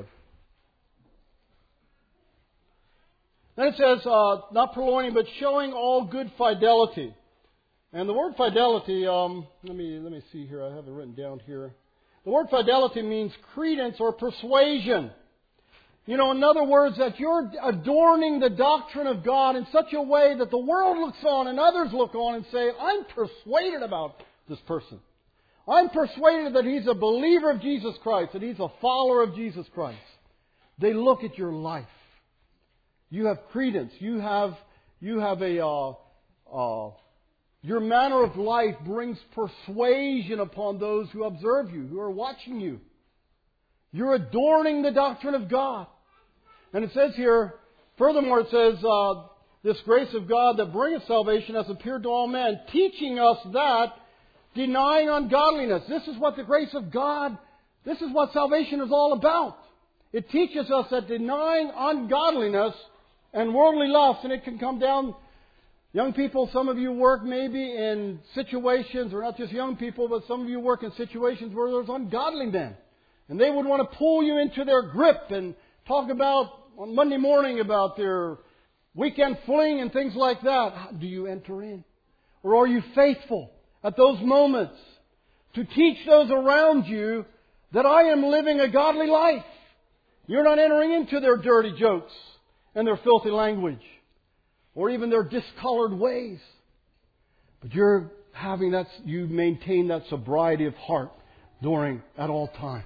Then it says, not purloining, but showing all good fidelity. And the word fidelity, let me see here, I have it written down here. The word fidelity means credence or persuasion. In other words, that you're adorning the doctrine of God in such a way that the world looks on and others look on and say, I'm persuaded about this person. I'm persuaded that he's a believer of Jesus Christ, that he's a follower of Jesus Christ. They look at your life. You have credence. You have your manner of life brings persuasion upon those who observe you, who are watching you. You're adorning the doctrine of God. And it says here, furthermore, it says, this grace of God that bringeth salvation has appeared to all men, teaching us that denying ungodliness. This is what the grace of God, this is what salvation is all about. It teaches us that denying ungodliness and worldly lust. And it can come down, young people, some of you work maybe in situations, or not just young people, but some of you work in situations where there's ungodly men. And they would want to pull you into their grip and talk about, on Monday morning, about their weekend fling and things like that. Do you enter in? Or are you faithful at those moments to teach those around you that I am living a godly life? You're not entering into their dirty jokes and their filthy language, or even their discolored ways. But you're having that, you maintain that sobriety of heart at all times.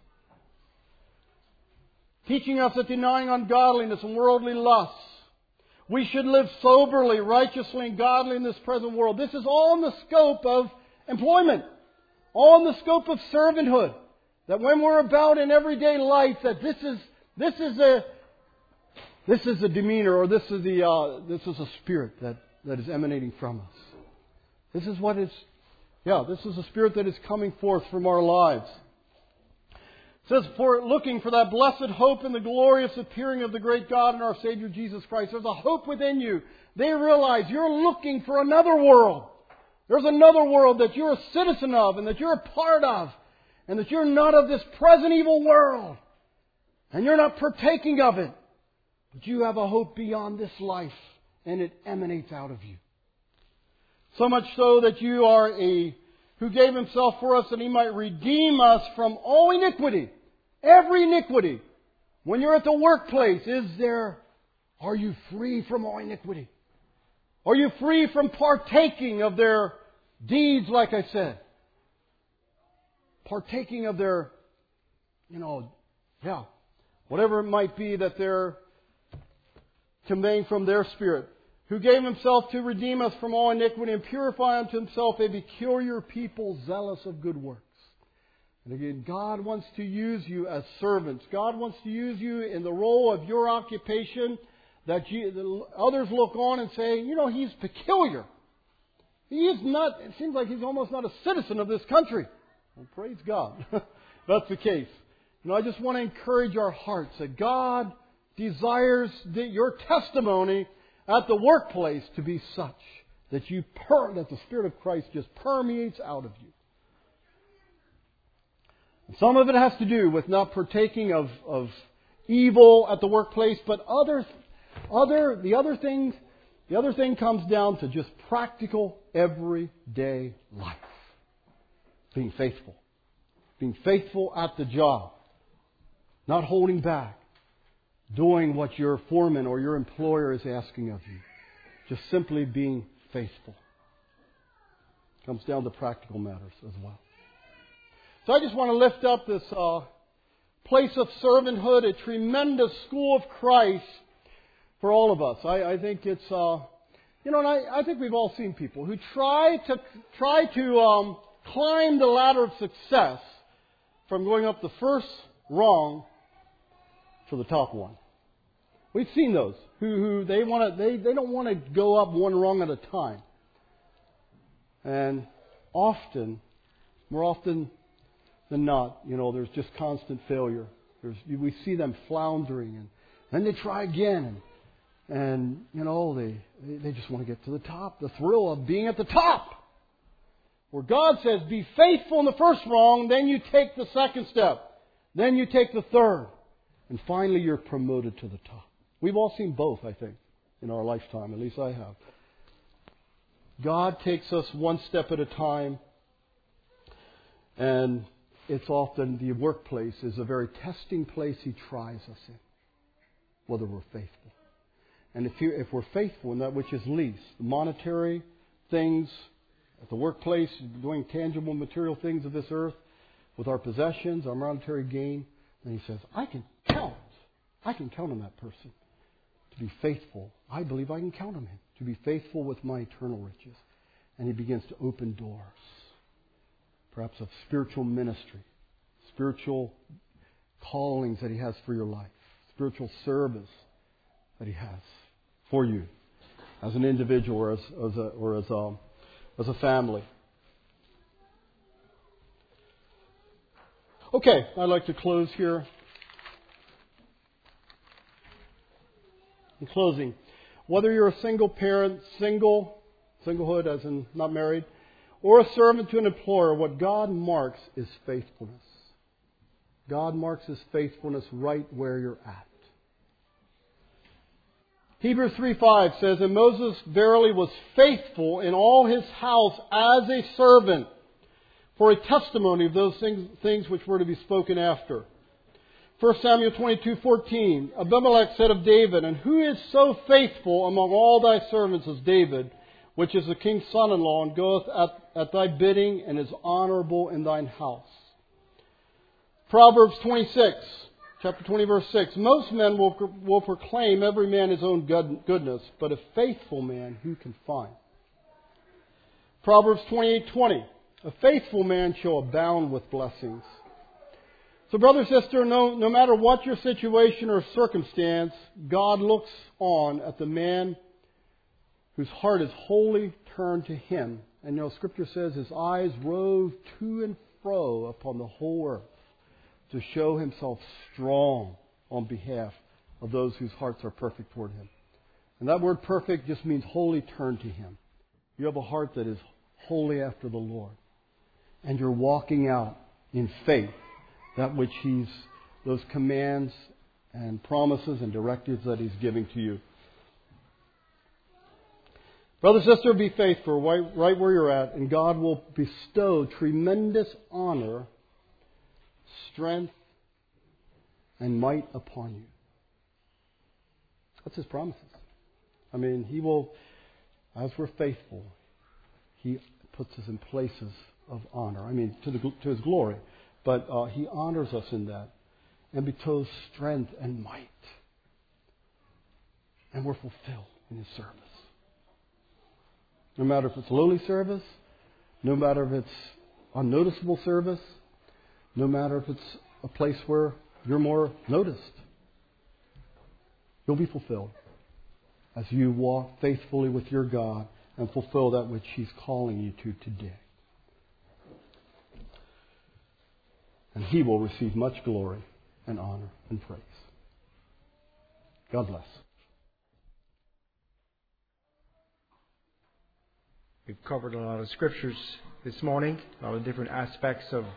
Teaching us that denying ungodliness and worldly lusts, we should live soberly, righteously, and godly in this present world. This is all in the scope of employment. All in the scope of servanthood. That when we're about in everyday life, that this is a demeanor, or this is a spirit that is emanating from us. This is a spirit that is coming forth from our lives. It says, for looking for that blessed hope and the glorious appearing of the great God and our Savior Jesus Christ. There's a hope within you. They realize you're looking for another world. There's another world that you're a citizen of and that you're a part of. And that you're not of this present evil world. And you're not partaking of it. But you have a hope beyond this life. And it emanates out of you. So much so that you are who gave Himself for us that He might redeem us from all iniquity. Every iniquity. When you're at the workplace, are you free from all iniquity? Are you free from partaking of their deeds, like I said? Partaking of their, whatever it might be that they're conveying from their spirit. Who gave Himself to redeem us from all iniquity and purify unto Himself a peculiar people zealous of good works. And again, God wants to use you as servants. God wants to use you in the role of your occupation that others look on and say, he's peculiar. He is not, it seems like he's almost not a citizen of this country. Well, praise God. That's the case. I just want to encourage our hearts that God desires your testimony at the workplace to be such that that the Spirit of Christ just permeates out of you. And some of it has to do with not partaking of evil at the workplace, but the other thing comes down to just practical everyday life. Being faithful. Being faithful at the job. Not holding back. Doing what your foreman or your employer is asking of you. Just simply being faithful. Comes down to practical matters as well. So I just want to lift up this place of servanthood, a tremendous school of Christ for all of us. I think it's, I think we've all seen people who try to climb the ladder of success from going up the first rung to the top one. We've seen those who they don't want to go up one rung at a time. And more often than not, there's just constant failure. We see them floundering, and then they try again, and they just want to get to the top. The thrill of being at the top. Where God says, be faithful in the first rung, then you take the second step. Then you take the third. And finally you're promoted to the top. We've all seen both, I think, in our lifetime. At least I have. God takes us one step at a time. And it's often the workplace is a very testing place He tries us in. Whether we're faithful. And if we're faithful in that which is least, the monetary things at the workplace, doing tangible material things of this earth, with our possessions, our monetary gain, then He says, I can count on that person to be faithful. I believe I can count on him to be faithful with my eternal riches. And He begins to open doors, perhaps of spiritual ministry, spiritual callings that He has for your life, spiritual service that He has for you as an individual or as a family. Okay, I'd like to close here. In closing, whether you're a single parent, singlehood as in not married, or a servant to an employer, what God marks is faithfulness. God marks His faithfulness right where you're at. Hebrews 3:5 says, "And Moses verily was faithful in all his house as a servant, for a testimony of those things which were to be spoken after." 1 Samuel 22:14, Abimelech said of David, "And who is so faithful among all thy servants as David, which is the king's son-in-law, and goeth at thy bidding, and is honorable in thine house?" Proverbs 26, chapter 20, verse 6, "Most men will proclaim every man his own goodness, but a faithful man who can find?" Proverbs 28:20, "A faithful man shall abound with blessings." So, brother, sister, no matter what your situation or circumstance, God looks on at the man whose heart is wholly turned to Him. And Scripture says His eyes rove to and fro upon the whole earth to show Himself strong on behalf of those whose hearts are perfect toward Him. And that word perfect just means wholly turned to Him. You have a heart that is wholly after the Lord. And you're walking out in faith that which those commands and promises and directives that He's giving to you. Brother, sister, be faithful right where you're at, and God will bestow tremendous honor, strength, and might upon you. That's His promises. I mean, He will, as we're faithful, He puts us in places of honor. I mean, to His glory. But He honors us in that and bestows strength and might. And we're fulfilled in His service. No matter if it's lowly service, no matter if it's unnoticeable service, no matter if it's a place where you're more noticed, you'll be fulfilled as you walk faithfully with your God and fulfill that which He's calling you to today. And He will receive much glory and honor and praise. God bless. We've covered a lot of scriptures this morning, a lot of different aspects of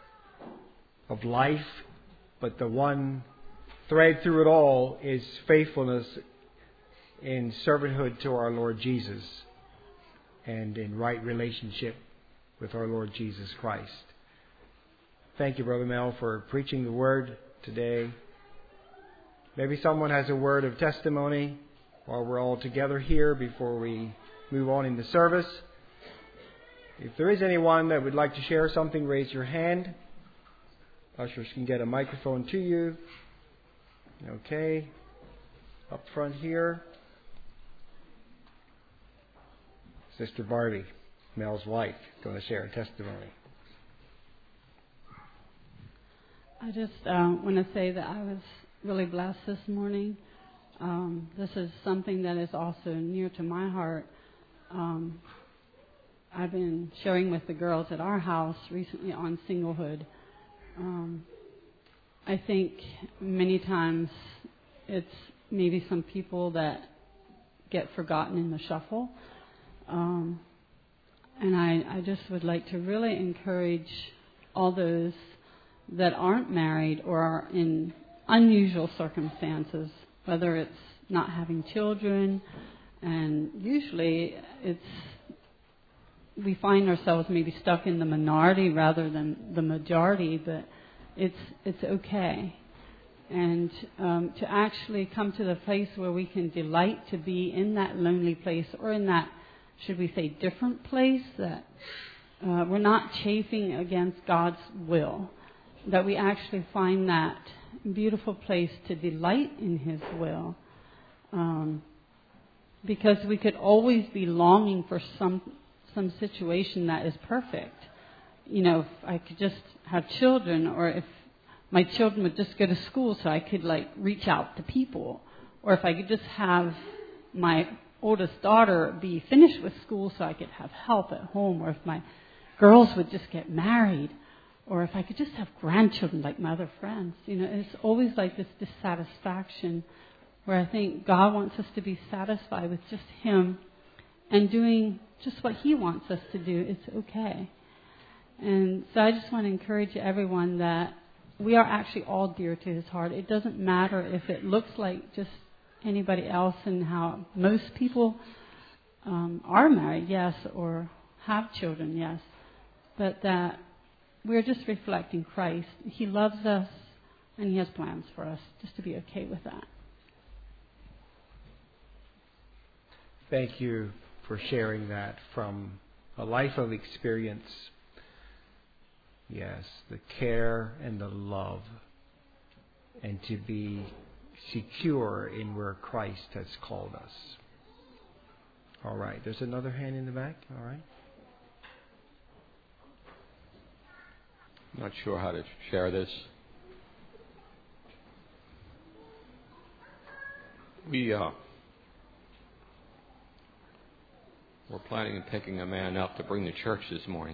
life, but the one thread through it all is faithfulness in servanthood to our Lord Jesus and in right relationship with our Lord Jesus Christ. Thank you, Brother Mel, for preaching the Word today. Maybe someone has a word of testimony while we're all together here before we move on in the service. If there is anyone that would like to share something, raise your hand. Ushers can get a microphone to you. Okay. Up front here. Sister Barbie, Mel's wife, going to share a testimony. I just want to say that I was really blessed this morning. This is something that is also near to my heart. I've been sharing with the girls at our house recently on singlehood. I think many times it's maybe some people that get forgotten in the shuffle. And I just would like to really encourage all those that aren't married or are in unusual circumstances, whether it's not having children, and usually we find ourselves maybe stuck in the minority rather than the majority, but it's okay. And to actually come to the place where we can delight to be in that lonely place, or in that, should we say, different place, that we're not chafing against God's will, that we actually find that beautiful place to delight in His will. Because we could always be longing for some situation that is perfect. You know, if I could just have children, or if my children would just go to school so I could reach out to people, or if I could just have my oldest daughter be finished with school so I could have help at home, or if my girls would just get married, or if I could just have grandchildren like my other friends. You know, it's always like this dissatisfaction where I think God wants us to be satisfied with just Him and doing just what He wants us to do. It's okay. And so I just want to encourage everyone that we are actually all dear to His heart. It doesn't matter if it looks like just anybody else and how most people are married, yes, or have children, yes, but that we're just reflecting Christ. He loves us and He has plans for us, just to be okay with that. Thank you for sharing that from a life of experience. Yes, the care and the love, and to be secure in where Christ has called us. All right, there's another hand in the back. All right. I'm not sure how to share this. We're planning on picking a man up to bring to church this morning.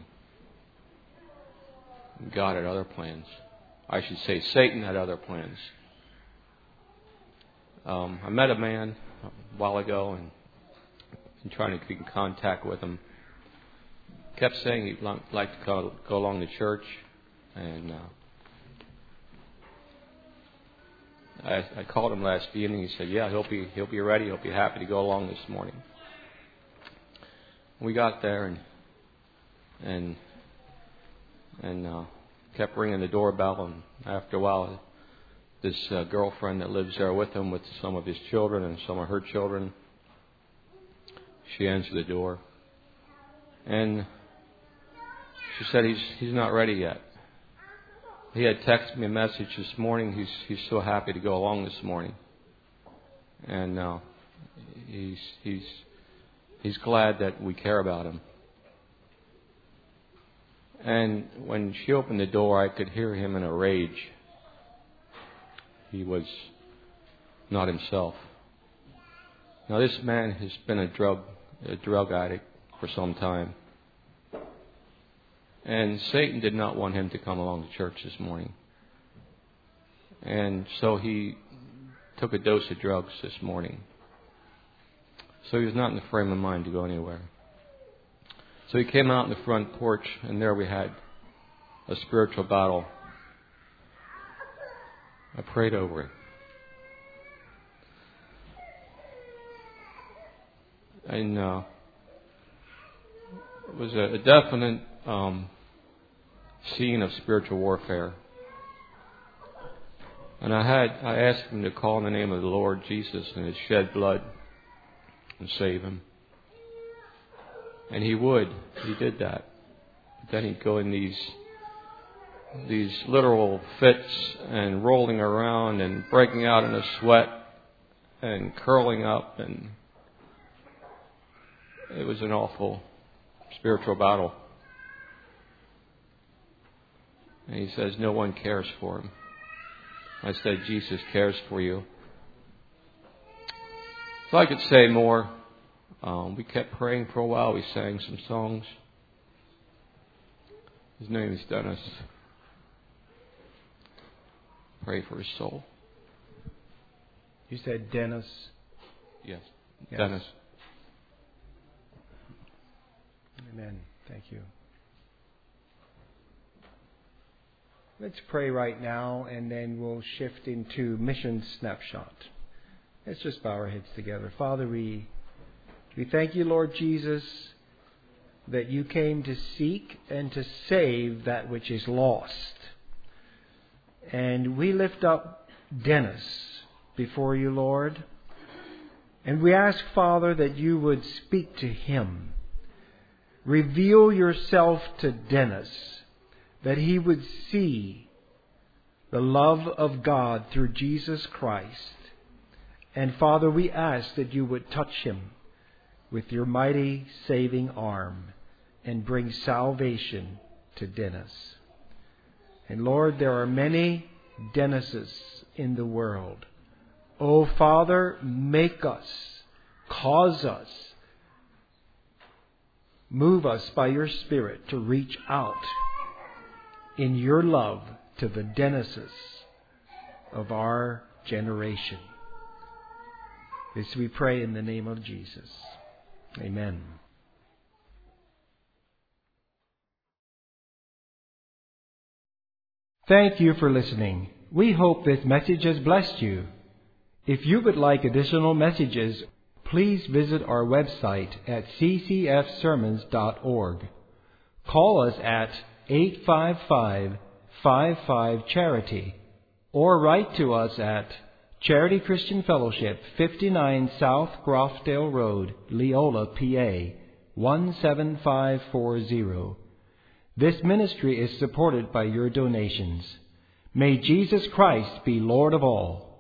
God had other plans. I should say Satan had other plans. I met a man a while ago and been trying to keep in contact with him. Kept saying he'd like to go along to church, and I called him last evening. He said, "Yeah, he'll be ready. He'll be happy to go along this morning." We got there and kept ringing the doorbell, and after a while, this girlfriend that lives there with him, with some of his children and some of her children, she answered the door, and she said he's not ready yet. He had texted me a message this morning. He's so happy to go along this morning, and he's glad that we care about him. And when she opened the door, I could hear him in a rage. He was not himself. Now, this man has been a drug addict for some time. And Satan did not want him to come along to church this morning. And so he took a dose of drugs this morning. So he was not in the frame of mind to go anywhere. So he came out in the front porch, and there we had a spiritual battle. I prayed over him. And it was a definite scene of spiritual warfare. And I asked him to call in the name of the Lord Jesus and His shed blood and save him. And he would. He did that. But then he'd go in these literal fits and rolling around and breaking out in a sweat and curling up, and it was an awful spiritual battle. And he says, no one cares for him. I said, Jesus cares for you. So I could say more. We kept praying for a while. We sang some songs. His name is Dennis. Pray for his soul. You said Dennis? Yes. Dennis. Amen. Thank you. Let's pray right now, and then we'll shift into Mission Snapshot. Let's just bow our heads together. Father, we thank you, Lord Jesus, that you came to seek and to save that which is lost. And we lift up Dennis before you, Lord. And we ask, Father, that you would speak to him. Reveal yourself to Dennis, that he would see the love of God through Jesus Christ. And Father, we ask that you would touch him with your mighty saving arm and bring salvation to Dennis. And Lord, there are many Dennises in the world. Oh Father, make us, cause us, move us by your Spirit to reach out in your love to the Dennises of our generation. This we pray in the name of Jesus. Amen. Thank you for listening. We hope this message has blessed you. If you would like additional messages, please visit our website at ccfsermons.org. Call us at 855-55-CHARITY or write to us at Charity Christian Fellowship, 59 South Grofdale Road, Leola, PA, 17540. This ministry is supported by your donations. May Jesus Christ be Lord of all.